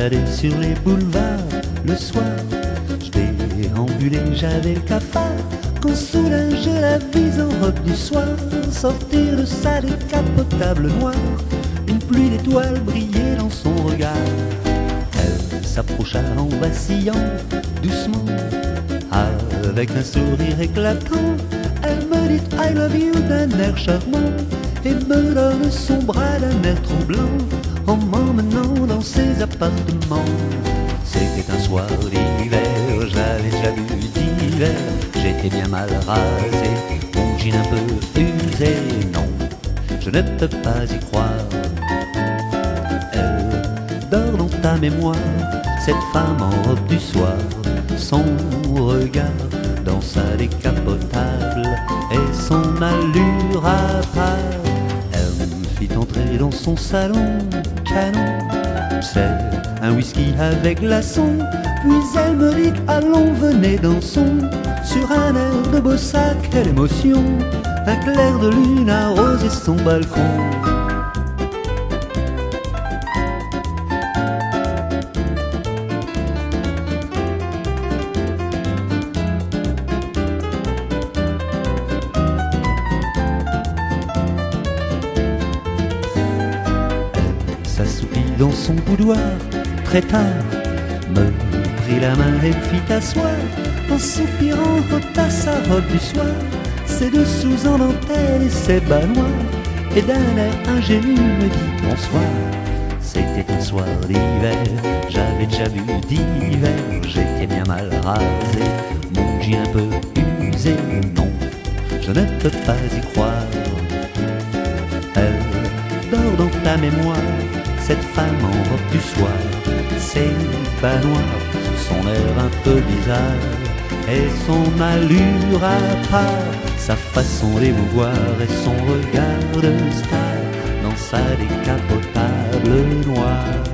baladais sur les boulevards le soir. Je déambulais, j'avais le cafard, quand soudain je la vis en robe du soir sortir de sa décapotable noire. Une pluie d'étoiles brillait dans son regard. Elle s'approcha en vacillant doucement, avec un sourire éclatant. Elle me dit I love you d'un air charmant et me donne son bras d'un air troublant en m'emmenant dans ses appartements. C'était un soir d'hiver, j'avais déjà bu d'hiver. J'étais bien mal rasé, mon jean un peu usé. Non, je ne peux pas y croire. Elle dort dans ta mémoire, cette femme en robe du soir. Son regard dans sa décapotable et son allure à part. Elle me fit entrer dans son salon canon. C'est un whisky avec glaçon. Puis elle me dit allons venez dansons. Sur un air de bossa, quelle émotion. Un clair de lune arrosait son balcon. S'assoupit dans son boudoir, très tard, me prit la main et fit asseoir. En soupirant, ôta sa robe du soir, ses dessous en dentelle et ses bas noirs, et d'un air ingénu me dit bonsoir. C'était un soir d'hiver, j'avais déjà bu d'hiver. J'étais bien mal rasé, mon jean un peu usé. Non, je ne peux pas y croire. Elle dort dans ta mémoire, cette femme en robe du soir. Ses bas noirs, son air un peu bizarre et son allure à part, sa façon d'émouvoir et son regard de star dans sa décapotable noire.